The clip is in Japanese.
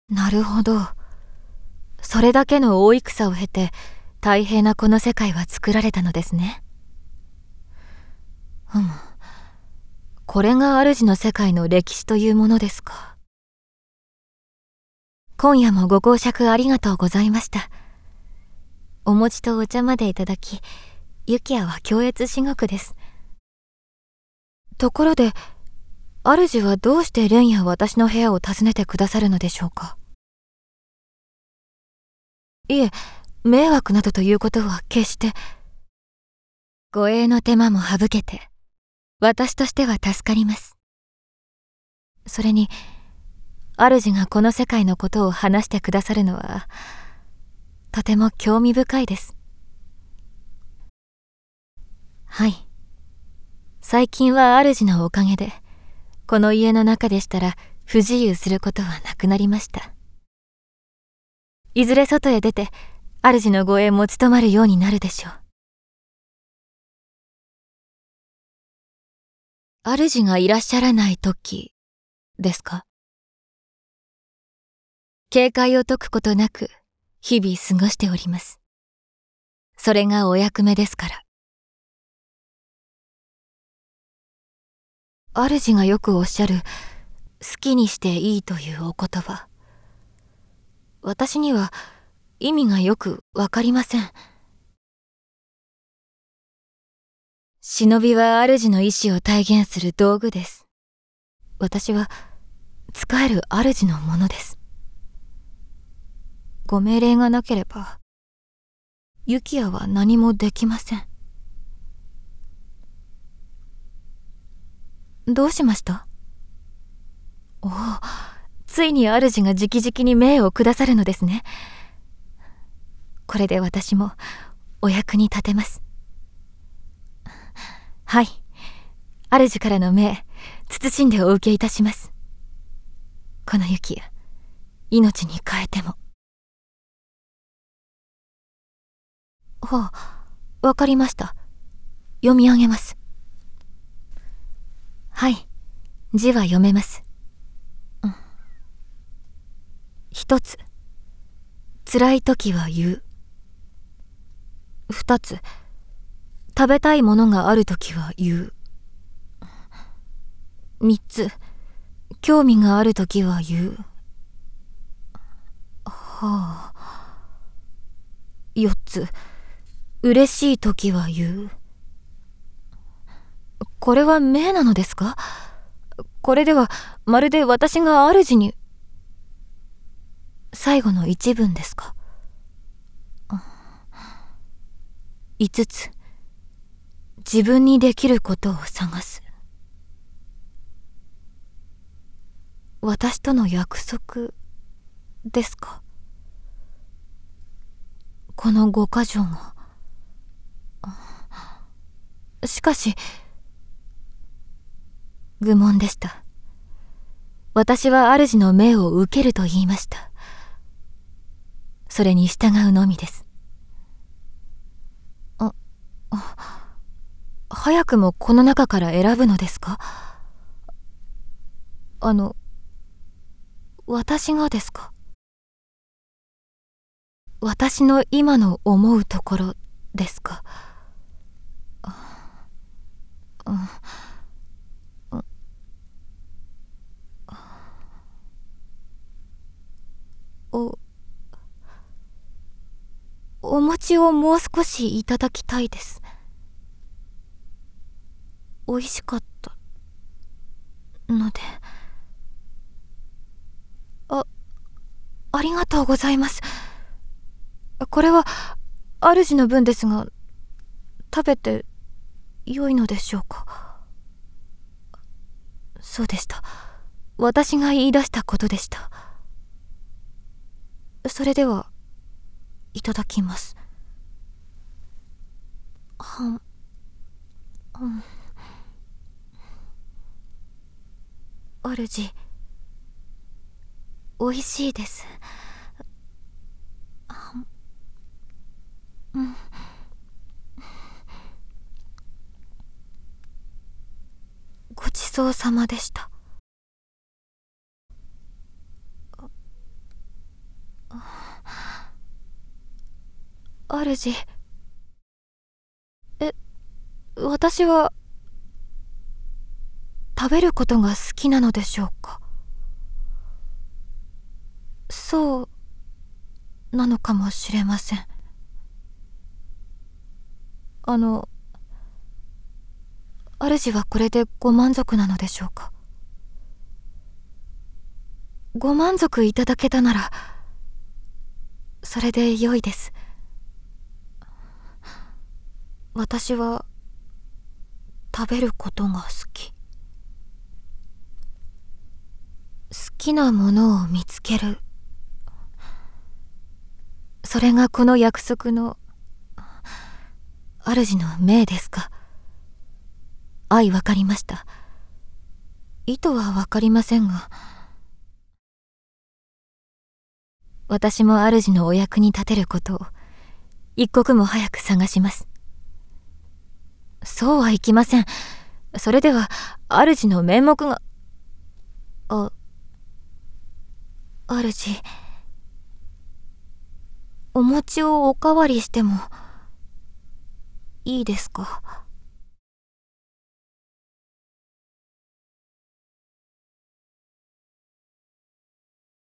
なるほど。それだけの大戦を経て、太平なこの世界は作られたのですね。これが主の世界の歴史というものですか。今夜もご講釈ありがとうございました。お餅とお茶までいただき、ユキヤは恐悦至極です。ところで、主はどうして蓮や私の部屋を訪ねてくださるのでしょうか。いえ、迷惑などということは決して。護衛の手間も省けて、私としては助かります。それに、主がこの世界のことを話してくださるのは、とても興味深いです。はい。最近は主のおかげで、この家の中でしたら不自由することはなくなりました。いずれ外へ出て、主の護衛も務まるようになるでしょう。主がいらっしゃらない時ですか？警戒を解くことなく日々過ごしております。それがお役目ですから。主がよくおっしゃる好きにしていいというお言葉。私には意味がよくわかりません。忍びは主の意志を体現する道具です。私は仕える主のものです。ご命令がなければ、ユキヤは何もできません。どうしました？おお、ついに主が直々に命を下さるのですね。これで私もお役に立てます。はい、主からの命、謹んでお受けいたします。このユキヤ、命に代えても。はあ、わかりました。読み上げます。はい、字は読めます。一つ、辛い時は言う。二つ、食べたいものがある時は言う。三つ、興味がある時は言う。はあ。四つ、嬉しい時は言う。これは命なのですか？これではまるで私が主に。最後の一文ですか？五つ、自分にできることを探す。私との約束ですか？この五箇条が。しかし、愚問でした。私は主の命を受けると言いました。それに従うのみです。早くもこの中から選ぶのですか？私がですか？私の今の思うところですか？お餅をもう少しいただきたいです。美味しかったので。ありがとうございます。これは主の分ですが、食べて良いのでしょうか？そうでした。私が言い出したことでした。それではいただきます。主、おいしいです。ごちそうさまでした。 主。私は食べることが好きなのでしょうか。そうなのかもしれません。主はこれでご満足なのでしょうか。ご満足いただけたならそれで良いです。私は食べることが好き。好きなものを見つける。それがこの約束の主の命ですか。愛わかりました。意図はわかりませんが、私も主のお役に立てることを一刻も早く探します。そうはいきません。それでは主の面目が。主、お餅をおかわりしてもいいですか。